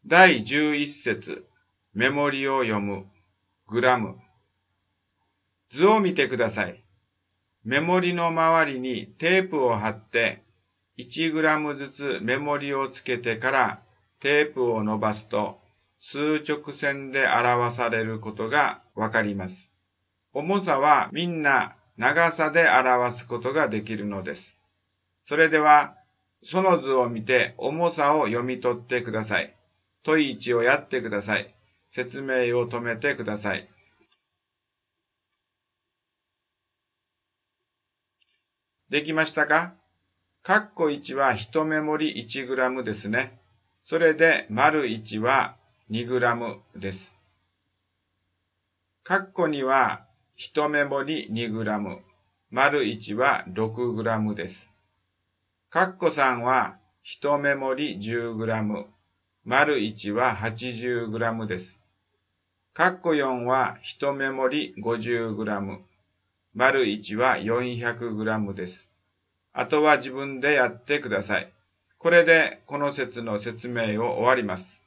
第11節、メモリを読む、グラム。図を見てください。メモリの周りにテープを貼って、1グラムずつメモリをつけてからテープを伸ばすと、数直線で表されることがわかります。重さはみんな長さで表すことができるのです。それでは、その図を見て重さを読み取ってください。問い1をやってください。説明を止めてください。できましたか？括弧1は1メモリ 1g ですね。それで、丸1は 2g です。括弧2は1メモリ 2g、丸1は 6g です。括弧3は1メモリ 10g、丸1は 80g です。括弧4は1メモリ 50g、丸1は 400g です。あとは自分でやってください。これでこの説の説明を終わります。